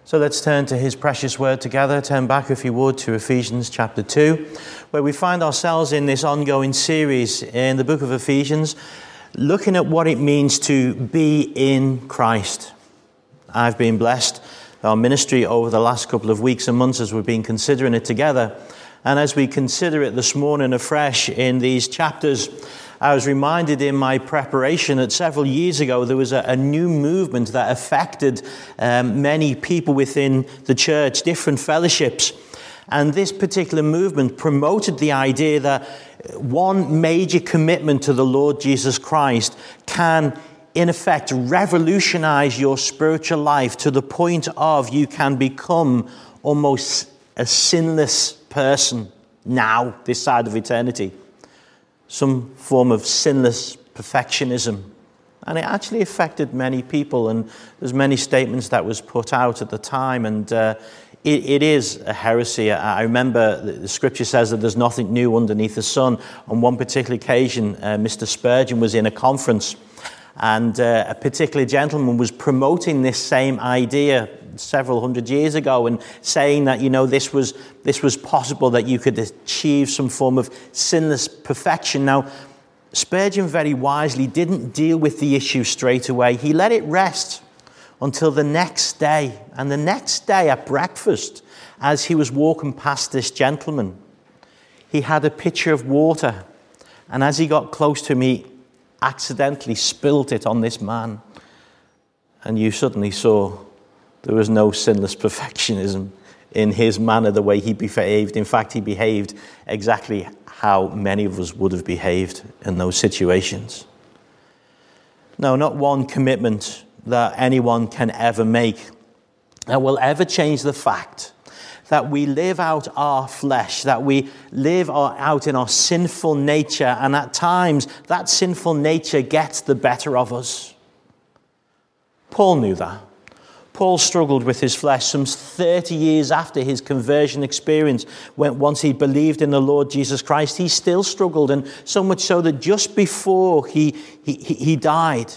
So let's turn to his precious word together. Turn back, if you would, to Ephesians chapter 2, where we find ourselves in this ongoing series in the book of Ephesians, looking at what it means to be in Christ. I've been blessed our ministry over the last couple of weeks and months as we've been considering it together. And as we consider it this morning afresh in these chapters, I was reminded in my preparation that several years ago there was a new movement that affected many people within the church, different fellowships. And this particular movement promoted the idea that one major commitment to the Lord Jesus Christ can, in effect, revolutionize your spiritual life to the point of you can become almost a sinless person now, this side of eternity. Some form of sinless perfectionism. And it actually affected many people, and there's many statements that was put out at the time, and it is a heresy. I remember the scripture says that there's nothing new underneath the sun. On one particular occasion, Mr. Spurgeon was in a conference, and a particular gentleman was promoting this same idea several hundred years ago and saying that, this was possible, that you could achieve some form of sinless perfection. Now, Spurgeon very wisely didn't deal with the issue straight away. He let it rest until the next day. And the next day at breakfast, as he was walking past this gentleman, he had a pitcher of water. And as he got close to him, he accidentally spilled it on this man. And you suddenly saw there was no sinless perfectionism in his manner, the way he behaved. In fact, he behaved exactly how many of us would have behaved in those situations. No, not one commitment that anyone can ever make that will ever change the fact that we live out our flesh, that we live out in our sinful nature, and at times that sinful nature gets the better of us. Paul knew that. Paul struggled with his flesh some 30 years after his conversion experience. Once he believed in the Lord Jesus Christ, he still struggled, and so much so that just before he died,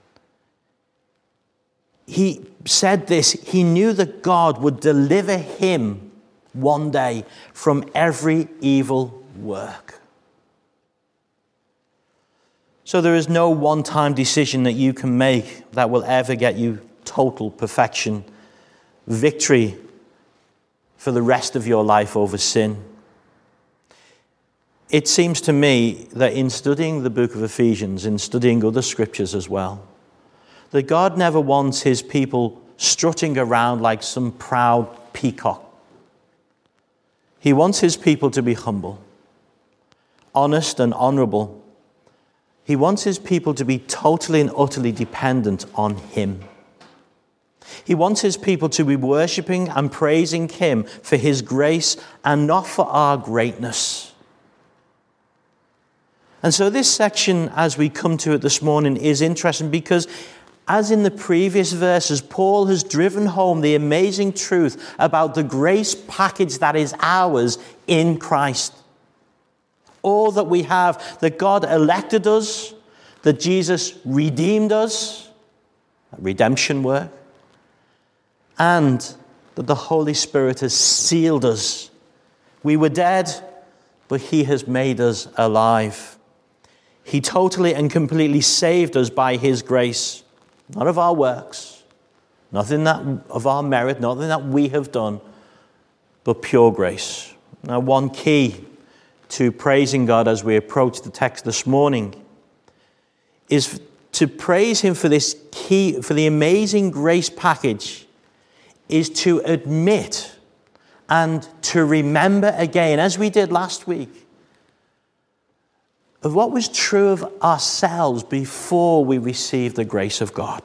he said this: he knew that God would deliver him one day from every evil work. So there is no one-time decision that you can make that will ever get you total perfection, victory for the rest of your life over sin. It seems to me that in studying the book of Ephesians, in studying other scriptures as well, that God never wants his people strutting around like some proud peacock. He wants his people to be humble, honest and honorable. He wants his people to be totally and utterly dependent on him. He wants his people to be worshiping and praising him for his grace and not for our greatness. And so this section, as we come to it this morning, is interesting because, as in the previous verses, Paul has driven home the amazing truth about the grace package that is ours in Christ. All that we have, that God elected us, that Jesus redeemed us, redemption work, and that the Holy Spirit has sealed us. We were dead, but he has made us alive. He totally and completely saved us by his grace, not of our works, nothing that of our merit, nothing that we have done, but pure grace. Now, one key to praising God as we approach the text this morning is to praise him for this key, for the amazing grace package, is to admit and to remember again, as we did last week, of what was true of ourselves before we received the grace of God.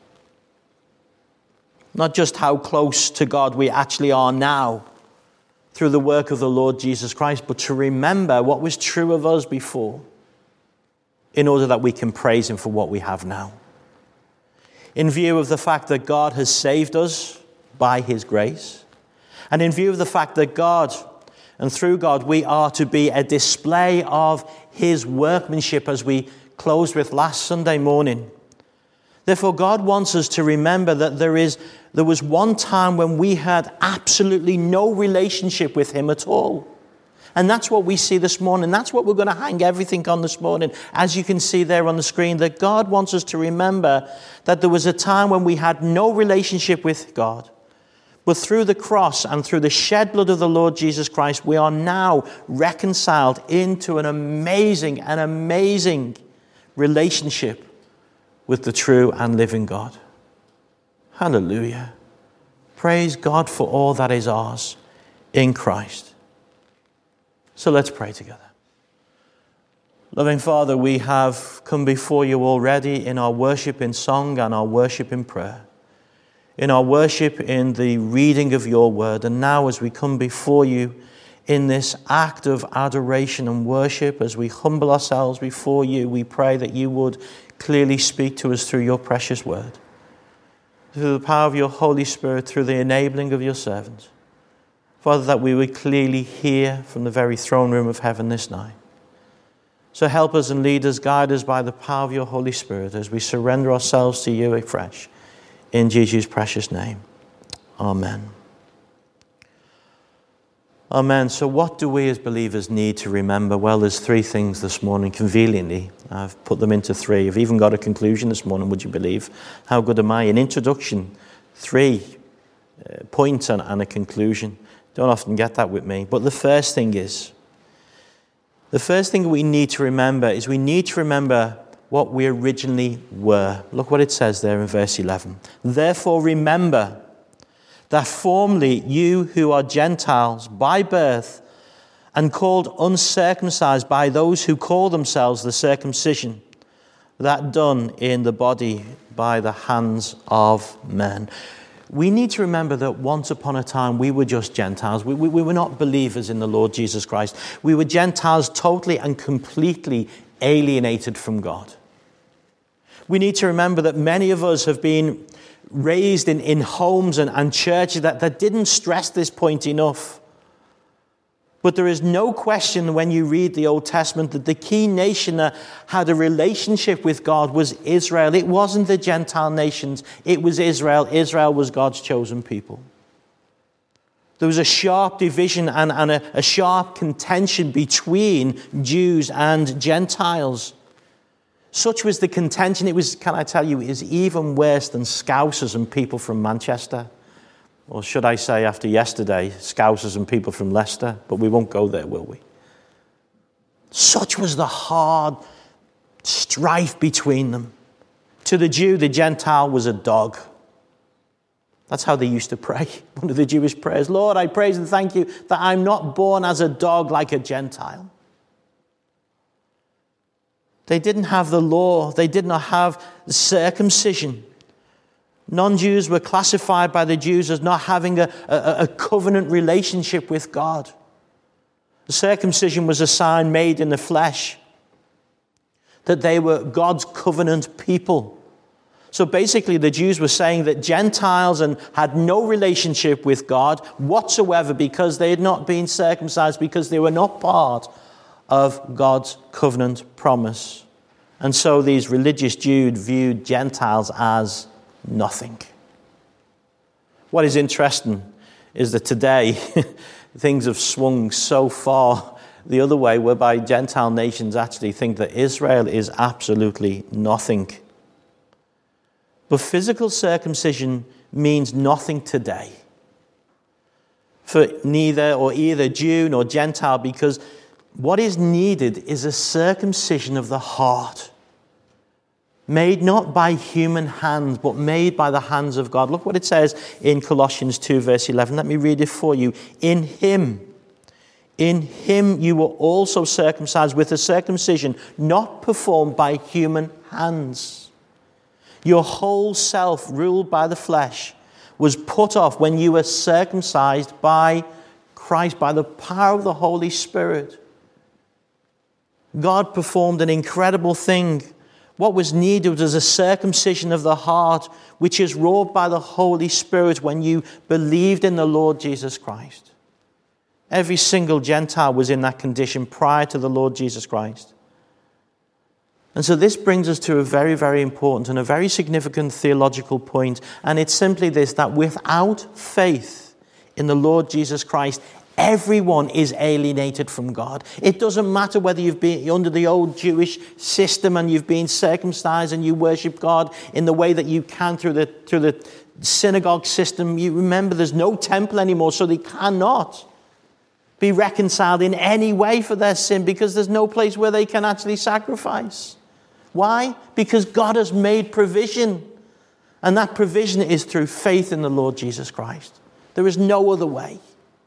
Not just how close to God we actually are now through the work of the Lord Jesus Christ, but to remember what was true of us before in order that we can praise him for what we have now. In view of the fact that God has saved us by his grace, and in view of the fact that God, and through God, we are to be a display of his workmanship, as we closed with last Sunday morning, Therefore, God wants us to remember that there was one time when we had absolutely no relationship with him at all. And that's what we see this morning. That's what we're going to hang everything on this morning. As you can see there on the screen, that God wants us to remember that there was a time when we had no relationship with God. But through the cross and through the shed blood of the Lord Jesus Christ, we are now reconciled into an amazing relationship with the true and living God. Hallelujah. Praise God for all that is ours in Christ. So let's pray together. Loving Father, we have come before you already in our worship in song and our worship in prayer, in our worship in the reading of your word. And now as we come before you in this act of adoration and worship, as we humble ourselves before you, we pray that you would clearly speak to us through your precious word, through the power of your Holy Spirit, through the enabling of your servants. Father, that we would clearly hear from the very throne room of heaven this night. So help us and lead us, guide us by the power of your Holy Spirit as we surrender ourselves to you afresh. In Jesus' precious name. Amen. Amen. So what do we as believers need to remember? Well, there's three things this morning. Conveniently, I've put them into three. I've even got a conclusion this morning, would you believe? How good am I? An introduction, 3 points and a conclusion. Don't often get that with me. But the first thing we need to remember is we need to remember what we originally were. Look what it says there in verse 11. Therefore remember that formerly you who are Gentiles by birth and called uncircumcised by those who call themselves the circumcision, that done in the body by the hands of men. We need to remember that once upon a time we were just Gentiles. We were not believers in the Lord Jesus Christ. We were Gentiles totally and completely alienated from God. We need to remember that many of us have been raised in homes and churches that didn't stress this point enough. But there is no question when you read the Old Testament that the key nation that had a relationship with God was Israel. It wasn't the Gentile nations, it was Israel. Israel was God's chosen people. There was a sharp division and a sharp contention between Jews and Gentiles. Such was the contention, it was, can I tell you, is even worse than Scousers and people from Manchester. Or should I say, after yesterday, Scousers and people from Leicester. But we won't go there, will we? Such was the hard strife between them. To the Jew, the Gentile was a dog. That's how they used to pray. One of the Jewish prayers, Lord, I praise and thank you that I'm not born as a dog like a Gentile. They didn't have the law. They did not have circumcision. Non-Jews were classified by the Jews as not having a covenant relationship with God. The circumcision was a sign made in the flesh that they were God's covenant people. So basically the Jews were saying that Gentiles had no relationship with God whatsoever because they had not been circumcised, because they were not part of God's covenant promise. And so these religious Jews viewed Gentiles as nothing. What is interesting is that today things have swung so far the other way, whereby Gentile nations actually think that Israel is absolutely nothing. But physical circumcision means nothing today for neither or either Jew nor Gentile, because what is needed is a circumcision of the heart, made not by human hands, but made by the hands of God. Look what it says in Colossians 2, verse 11. Let me read it for you. In him you were also circumcised with a circumcision not performed by human hands. Your whole self, ruled by the flesh, was put off when you were circumcised by Christ, by the power of the Holy Spirit. God performed an incredible thing. What was needed was a circumcision of the heart, which is wrought by the Holy Spirit when you believed in the Lord Jesus Christ. Every single Gentile was in that condition prior to the Lord Jesus Christ. And so this brings us to a very, very important and a very significant theological point. And it's simply this, that without faith in the Lord Jesus Christ, everyone is alienated from God. It doesn't matter whether you've been under the old Jewish system and you've been circumcised and you worship God in the way that you can through the synagogue system. You remember there's no temple anymore, so they cannot be reconciled in any way for their sin because there's no place where they can actually sacrifice. Why? Because God has made provision. And that provision is through faith in the Lord Jesus Christ. There is no other way.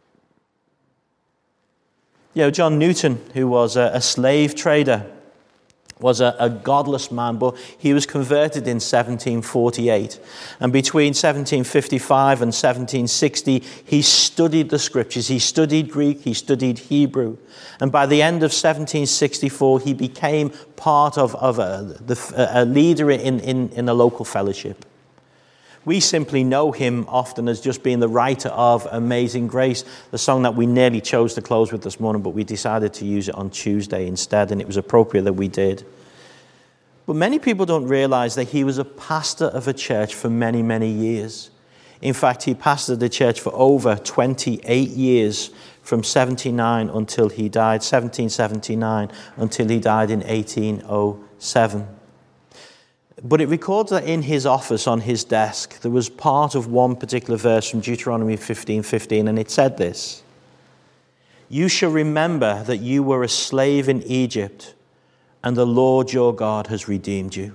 You know, John Newton, who was a slave trader, was a godless man, but he was converted in 1748. And between 1755 and 1760, he studied the scriptures. He studied Greek, he studied Hebrew. And by the end of 1764, he became part of a leader in a local fellowship. We simply know him often as just being the writer of Amazing Grace, the song that we nearly chose to close with this morning, but we decided to use it on Tuesday instead, and it was appropriate that we did. But many people don't realize that he was a pastor of a church for many, many years. In fact, he pastored the church for over 28 years, from 1779 until he died until he died in 1807. But it records that in his office, on his desk, there was part of one particular verse from Deuteronomy 15:15, and it said this: "You shall remember that you were a slave in Egypt, and the Lord your God has redeemed you."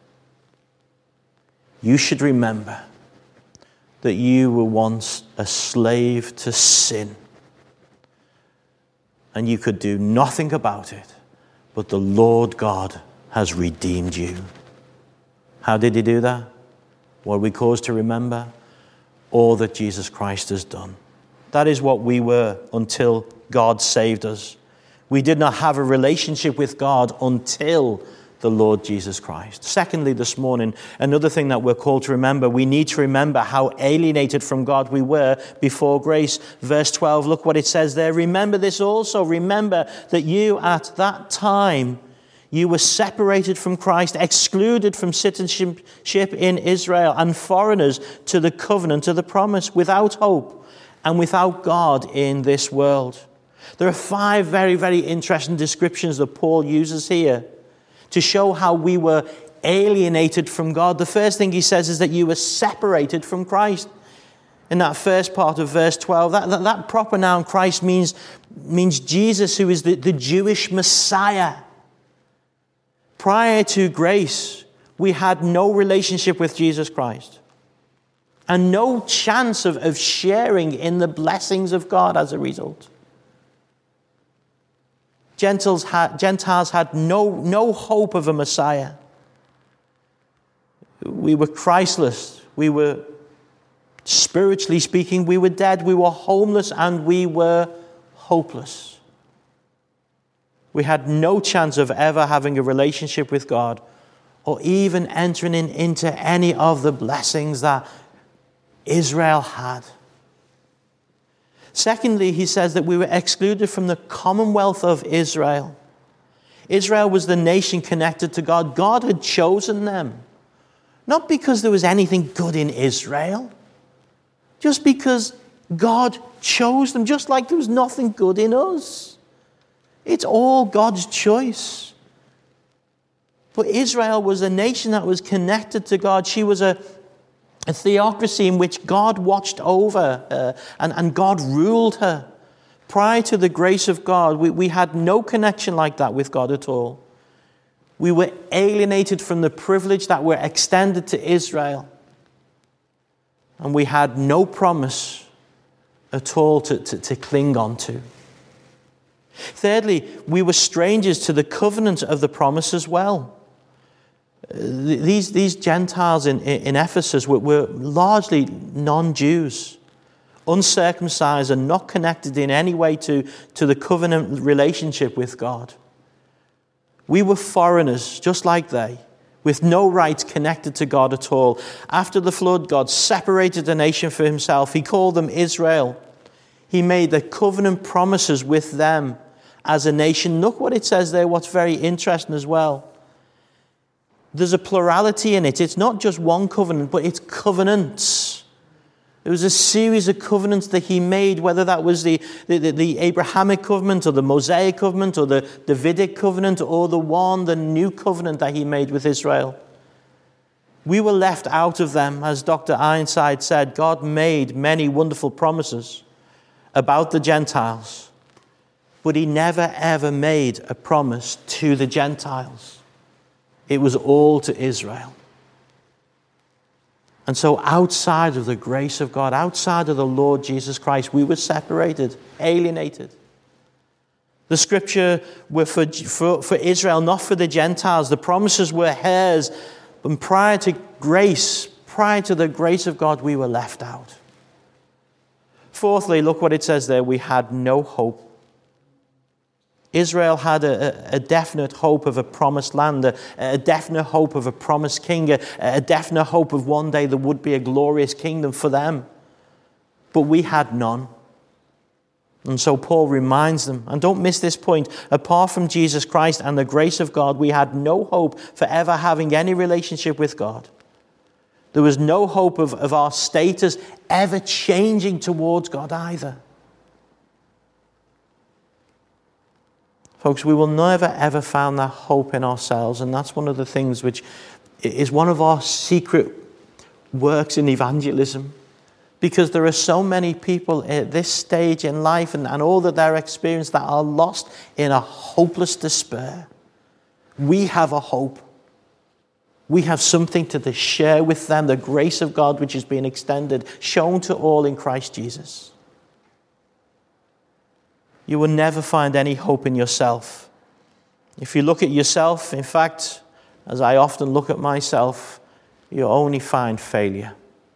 You should remember that you were once a slave to sin, and you could do nothing about it, but the Lord God has redeemed you. How did he do that? What are we caused to remember? All that Jesus Christ has done. That is what we were until God saved us. We did not have a relationship with God until the Lord Jesus Christ. Secondly, this morning, another thing that we're called to remember, we need to remember how alienated from God we were before grace. Verse 12, look what it says there. "Remember this also. Remember that you at that time, you were separated from Christ, excluded from citizenship in Israel, and foreigners to the covenant of the promise, without hope and without God in this world." There are 5 very, very interesting descriptions that Paul uses here to show how we were alienated from God. The first thing he says is that you were separated from Christ. In that first part of verse 12, that proper noun Christ means Jesus, who is the Jewish Messiah. Prior to grace, we had no relationship with Jesus Christ and no chance of sharing in the blessings of God as a result. Gentiles had no hope of a Messiah. We were Christless. We were, spiritually speaking, we were dead. We were homeless and we were hopeless. We had no chance of ever having a relationship with God or even entering into any of the blessings that Israel had. Secondly, he says that we were excluded from the commonwealth of Israel. Israel was the nation connected to God. God had chosen them. Not because there was anything good in Israel, just because God chose them, just like there was nothing good in us. It's all God's choice. But Israel was a nation that was connected to God. She was a theocracy in which God watched over her and God ruled her. Prior to the grace of God, we had no connection like that with God at all. We were alienated from the privilege that were extended to Israel. And we had no promise at all to cling on to. Thirdly, we were strangers to the covenant of the promise as well. These Gentiles in Ephesus were largely non-Jews, uncircumcised and not connected in any way to the covenant relationship with God. We were foreigners, just like they, with no rights connected to God at all. After the flood, God separated a nation for himself. He called them Israel. He made the covenant promises with them as a nation. Look what it says there, what's very interesting as well. There's a plurality in it. It's not just one covenant, but it's covenants. It was a series of covenants that he made, whether that was the Abrahamic covenant or the Mosaic covenant or the Davidic covenant or the new covenant that he made with Israel. We were left out of them. As Dr. Ironside said, God made many wonderful promises about the Gentiles, but he never ever made a promise to the Gentiles. It was all to Israel. And so outside of the grace of God, outside of the Lord Jesus Christ, we were separated, alienated. The scripture were for Israel, not for the Gentiles. The promises were hers. But prior to the grace of God, we were left out. Fourthly, look what it says there. We had no hope. Israel had a definite hope of a promised land, a definite hope of a promised king, a definite hope of one day there would be a glorious kingdom for them. But we had none. And so Paul reminds them, and don't miss this point, apart from Jesus Christ and the grace of God, we had no hope for ever having any relationship with God. There was no hope of our status ever changing towards God either. Folks, we will never ever find that hope in ourselves, and that's one of the things which is one of our secret works in evangelism. Because there are so many people at this stage in life and all that they're experiencing that are lost in a hopeless despair. We have a hope. We have something to share with them, the grace of God which is being extended, shown to all in Christ Jesus. You will never find any hope in yourself. If you look at yourself, in fact, as I often look at myself, you only find failure.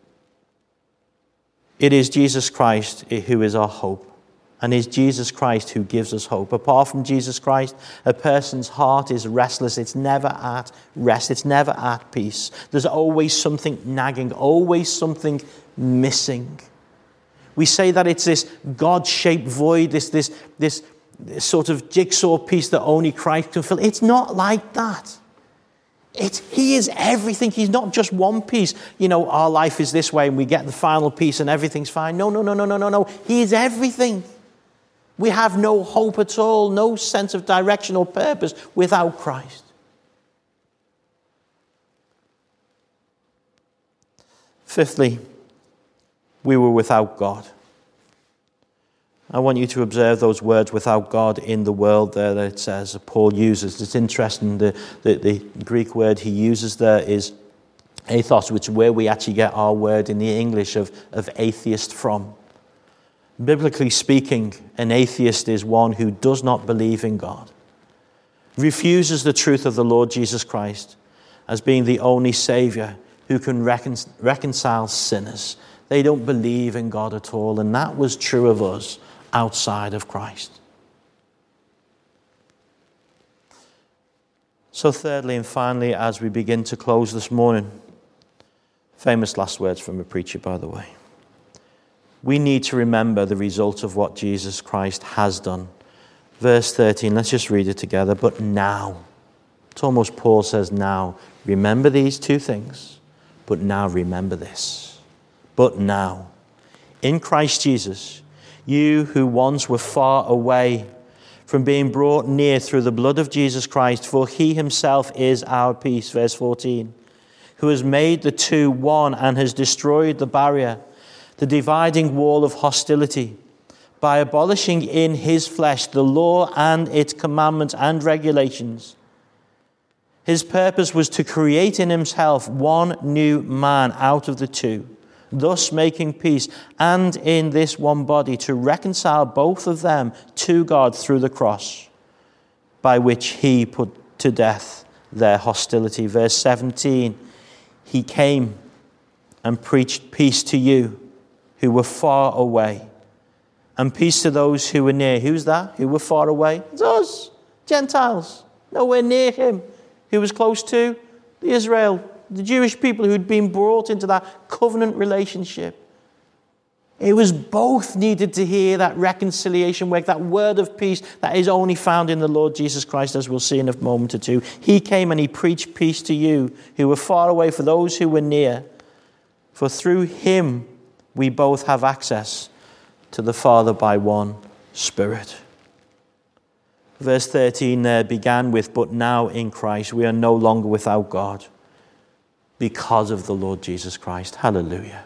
It is Jesus Christ who is our hope. And it's Jesus Christ who gives us hope. Apart from Jesus Christ, a person's heart is restless. It's never at rest. It's never at peace. There's always something nagging, always something missing. We say that it's this God-shaped void, this sort of jigsaw piece that only Christ can fill. It's not like that. He is everything. He's not just one piece. Our life is this way and we get the final piece and everything's fine. No. He is everything. We have no hope at all, no sense of direction or purpose without Christ. Fifthly, we were without God. I want you to observe those words, without God, in the world there that it says, Paul uses. It's interesting, the Greek word he uses there is athos, which is where we actually get our word in the English of atheist from. Biblically speaking, an atheist is one who does not believe in God, refuses the truth of the Lord Jesus Christ as being the only Savior who can reconcile sinners. They don't believe in God at all, and that was true of us outside of Christ. So thirdly and finally, as we begin to close this morning, famous last words from a preacher, by the way. We need to remember the result of what Jesus Christ has done. Verse 13, let's just read it together. But now, it's almost Paul says now, remember these two things, but now remember this. But now, in Christ Jesus, you who once were far away from being brought near through the blood of Jesus Christ, for he himself is our peace, verse 14, who has made the two one and has destroyed the barrier, the dividing wall of hostility, by abolishing in his flesh the law and its commandments and regulations. His purpose was to create in himself one new man out of the two, thus making peace, and in this one body to reconcile both of them to God through the cross, by which he put to death their hostility. Verse 17, he came and preached peace to you who were far away, and peace to those who were near. Who's that? Who were far away? It's us, Gentiles, nowhere near him. Who was close to? The Israel, the Jewish people who'd been brought into that covenant relationship. It was both needed to hear that reconciliation work, that word of peace that is only found in the Lord Jesus Christ, as we'll see in a moment or two. He came and he preached peace to you who were far away, for those who were near. For through him we both have access to the Father by one Spirit. Verse 13 there began with, but now in Christ we are no longer without God because of the Lord Jesus Christ. Hallelujah.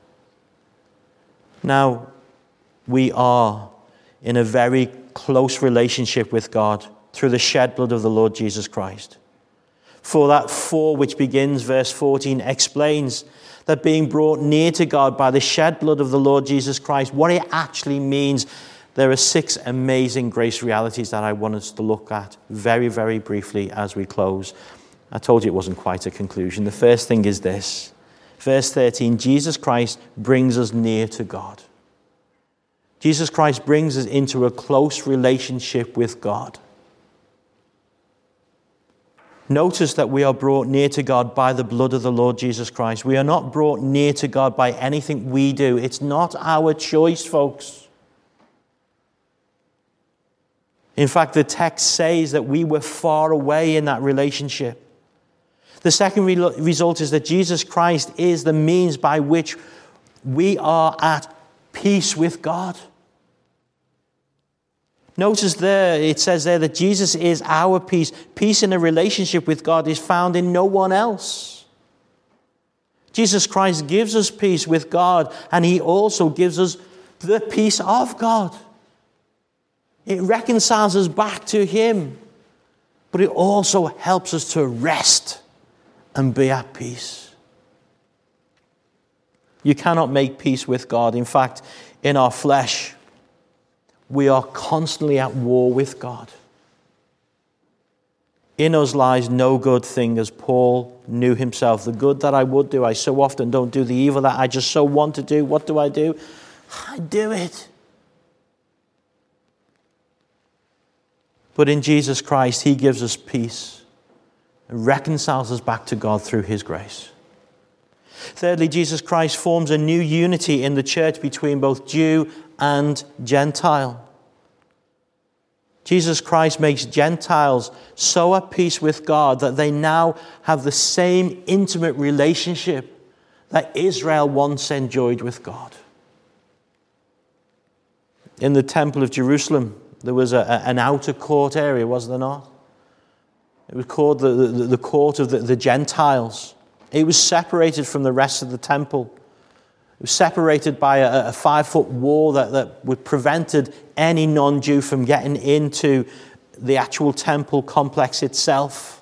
Now, we are in a very close relationship with God through the shed blood of the Lord Jesus Christ. For that "for" which begins verse 14 explains that being brought near to God by the shed blood of the Lord Jesus Christ, what it actually means. There are 6 amazing grace realities that I want us to look at very, very briefly as we close. I told you it wasn't quite a conclusion. The first thing is this. Verse 13, Jesus Christ brings us near to God. Jesus Christ brings us into a close relationship with God. Notice that we are brought near to God by the blood of the Lord Jesus Christ. We are not brought near to God by anything we do. It's not our choice, folks. In fact, the text says that we were far away in that relationship. The second result is that Jesus Christ is the means by which we are at peace with God. Notice there, it says there that Jesus is our peace. Peace in a relationship with God is found in no one else. Jesus Christ gives us peace with God, and he also gives us the peace of God. It reconciles us back to him, but it also helps us to rest and be at peace. You cannot make peace with God. In fact, in our flesh, we are constantly at war with God. In us lies no good thing, as Paul knew himself. The good that I would do, I so often don't do. The evil that I just so want to do, what do? I do it. But in Jesus Christ, he gives us peace and reconciles us back to God through his grace. Thirdly, Jesus Christ forms a new unity in the church between both Jew and Gentile. Jesus Christ makes Gentiles so at peace with God that they now have the same intimate relationship that Israel once enjoyed with God. In the Temple of Jerusalem, there was an outer court area, was there not? It was called the court of the Gentiles. It was separated from the rest of the temple. It was separated by a 5-foot wall that would prevented any non-Jew from getting into the actual temple complex itself.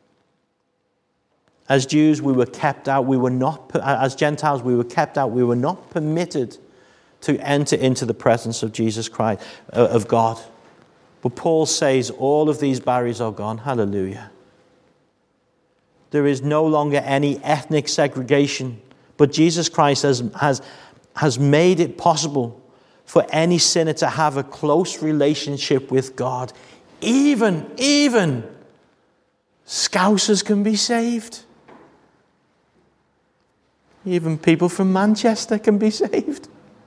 As Jews, we were kept out. As Gentiles, we were kept out. We were not permitted to enter into the presence of Jesus Christ, of God. But Paul says all of these barriers are gone. Hallelujah. There is no longer any ethnic segregation, but Jesus Christ has made it possible for any sinner to have a close relationship with God. Even Scousers can be saved. Even people from Manchester can be saved.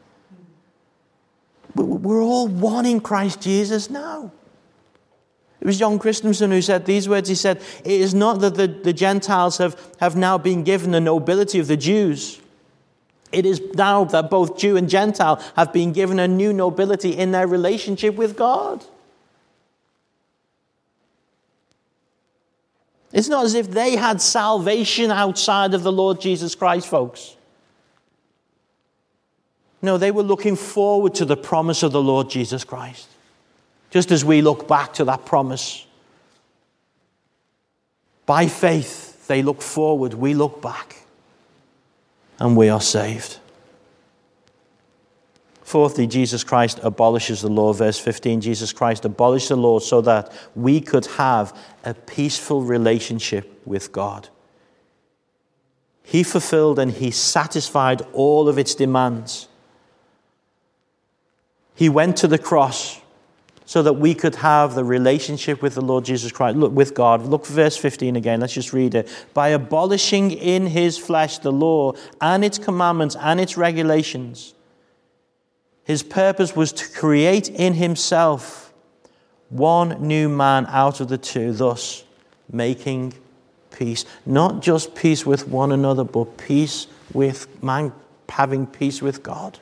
We're all one in Christ Jesus now. It was John Christensen who said these words. He said, it is not that the Gentiles have now been given the nobility of the Jews. It is now that both Jew and Gentile have been given a new nobility in their relationship with God. It's not as if they had salvation outside of the Lord Jesus Christ, folks. No, they were looking forward to the promise of the Lord Jesus Christ. Just as we look back to that promise. By faith, they look forward, we look back. And we are saved. Fourthly, Jesus Christ abolishes the law. Verse 15, Jesus Christ abolished the law so that we could have a peaceful relationship with God. He fulfilled and he satisfied all of its demands. He went to the cross so that we could have the relationship with the Lord Jesus Christ, with God. Look for verse 15 again. Let's just read it. By abolishing in his flesh the law and its commandments and its regulations, His purpose was to create in himself one new man out of the two, thus making peace. Not just peace with one another, but peace with man, having peace with God.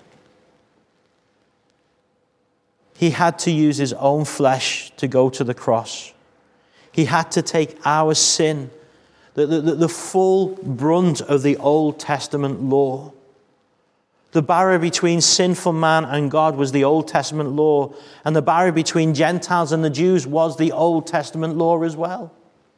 He had to use his own flesh to go to the cross. He had to take our sin, the full brunt of the Old Testament law. The barrier between sinful man and God was the Old Testament law, and the barrier between Gentiles and the Jews was the Old Testament law as well.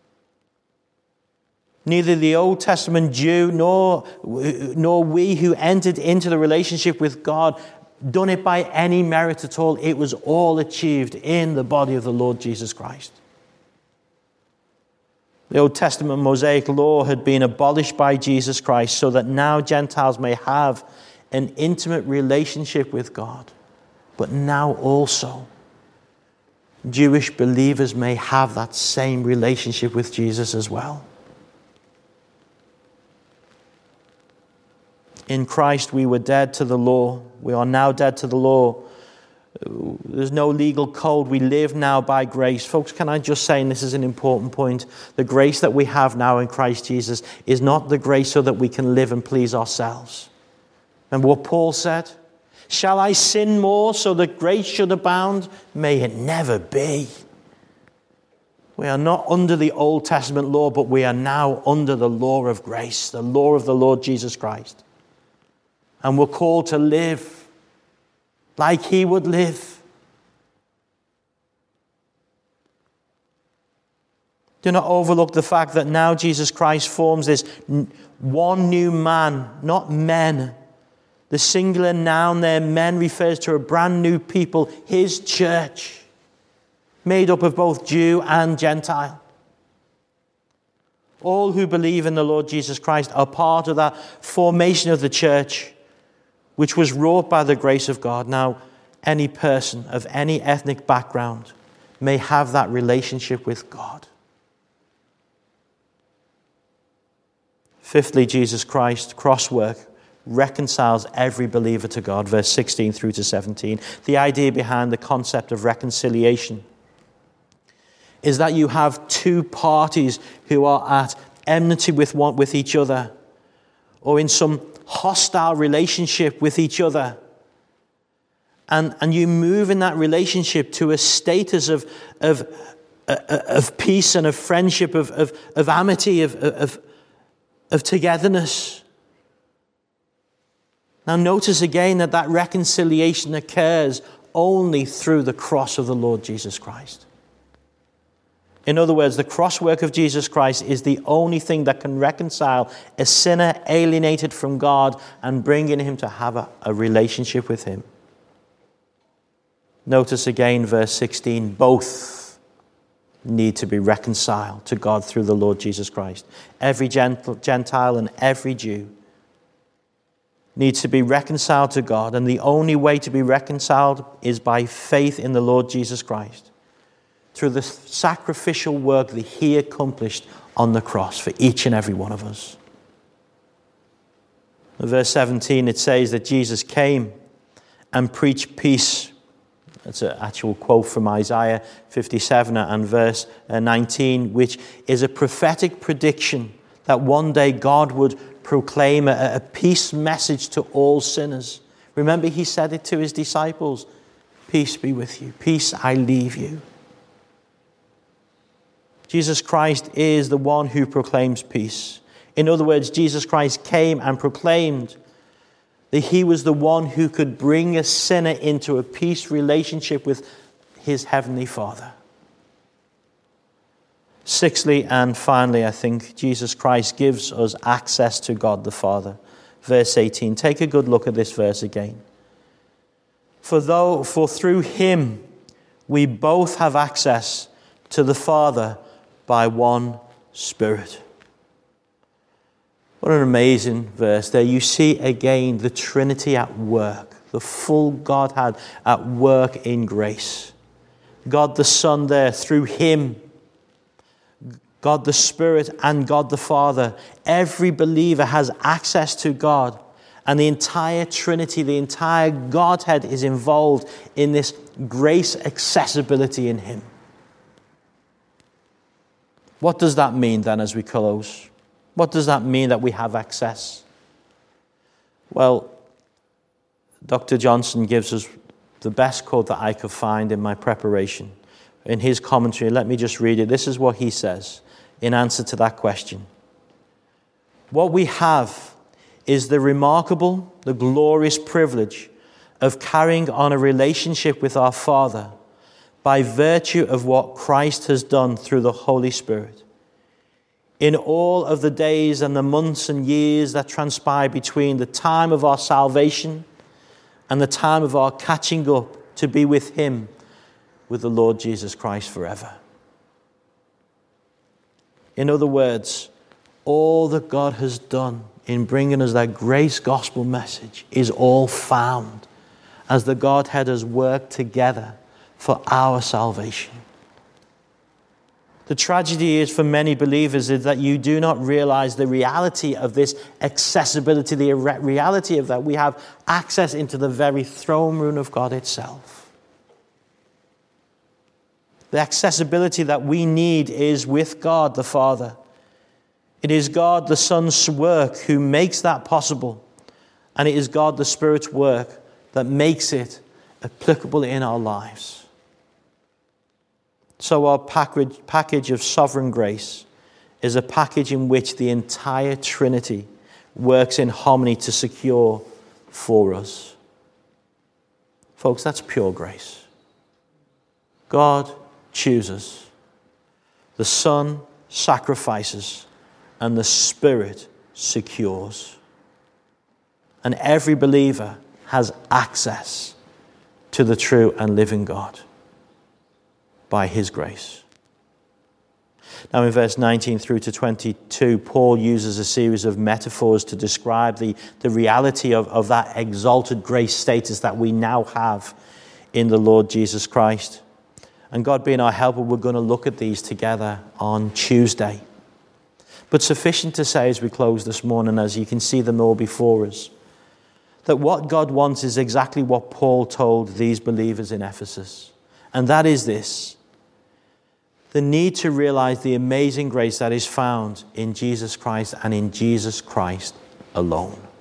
Neither the Old Testament Jew nor we who entered into the relationship with God done it by any merit at all. It was all achieved in the body of the Lord Jesus Christ. The Old Testament Mosaic law had been abolished by Jesus Christ so that now Gentiles may have an intimate relationship with God. But now also Jewish believers may have that same relationship with Jesus as well. In Christ we were dead to the law. We are now dead to the law. There's no legal code. We live now by grace. Folks, can I just say, and this is an important point, the grace that we have now in Christ Jesus is not the grace so that we can live and please ourselves. Remember what Paul said? Shall I sin more so that grace should abound? May it never be. We are not under the Old Testament law, but we are now under the law of grace, the law of the Lord Jesus Christ. And we're called to live like he would live. Do not overlook the fact that now Jesus Christ forms this one new man, not men. The singular noun there, men, refers to a brand new people, his church, made up of both Jew and Gentile. All who believe in the Lord Jesus Christ are part of that formation of the church, which was wrought by the grace of God. Now, any person of any ethnic background may have that relationship with God. Fifthly, Jesus Christ, cross work, reconciles every believer to God, verse 16 through to 17. The idea behind the concept of reconciliation is that you have two parties who are at enmity with each other, or in some hostile relationship with each other. And you move in that relationship to a status of peace and of friendship, of amity, of togetherness. Now notice again that reconciliation occurs only through the cross of the Lord Jesus Christ. In other words, the cross work of Jesus Christ is the only thing that can reconcile a sinner alienated from God and bringing him to have a relationship with him. Notice again verse 16, both need to be reconciled to God through the Lord Jesus Christ. Every Gentile and every Jew needs to be reconciled to God, and the only way to be reconciled is by faith in the Lord Jesus Christ, through the sacrificial work that he accomplished on the cross for each and every one of us. In verse 17, it says that Jesus came and preached peace. That's an actual quote from Isaiah 57 and verse 19, which is a prophetic prediction that one day God would proclaim a peace message to all sinners. Remember, he said it to his disciples, peace be with you, peace I leave you. Jesus Christ is the one who proclaims peace. In other words, Jesus Christ came and proclaimed that he was the one who could bring a sinner into a peace relationship with his heavenly Father. Sixthly and finally, I think, Jesus Christ gives us access to God the Father. Verse 18. Take a good look at this verse again. For through him we both have access to the Father by one Spirit. What an amazing verse there. You see again the Trinity at work. The full Godhead at work in grace. God the Son there, through him, God the Spirit and God the Father. Every believer has access to God. And the entire Trinity, the entire Godhead is involved in this grace accessibility in him. What does that mean then as we close? What does that mean that we have access? Well, Dr. Johnson gives us the best quote that I could find in my preparation. In his commentary, let me just read it. This is what he says in answer to that question. What we have is the remarkable, the glorious privilege of carrying on a relationship with our Father by virtue of what Christ has done through the Holy Spirit. In all of the days and the months and years that transpire between the time of our salvation and the time of our catching up to be with him, with the Lord Jesus Christ forever. In other words, all that God has done in bringing us that grace gospel message is all found as the Godhead has worked together for our salvation. The tragedy is for many believers is that you do not realize the reality of this accessibility, the reality of that we have access into the very throne room of God itself. The accessibility that we need is with God the Father. It is God the Son's work who makes that possible. And it is God the Spirit's work that makes it applicable in our lives. So our package of sovereign grace is a package in which the entire Trinity works in harmony to secure for us. Folks, that's pure grace. God chooses. The Son sacrifices. And the Spirit secures. And every believer has access to the true and living God by his grace. Now in verse 19 through to 22, Paul uses a series of metaphors to describe the reality of that exalted grace status that we now have in the Lord Jesus Christ. And God being our helper, we're going to look at these together on Tuesday. But sufficient to say as we close this morning, as you can see them all before us, that what God wants is exactly what Paul told these believers in Ephesus. And that is this: the need to realize the amazing grace that is found in Jesus Christ and in Jesus Christ alone.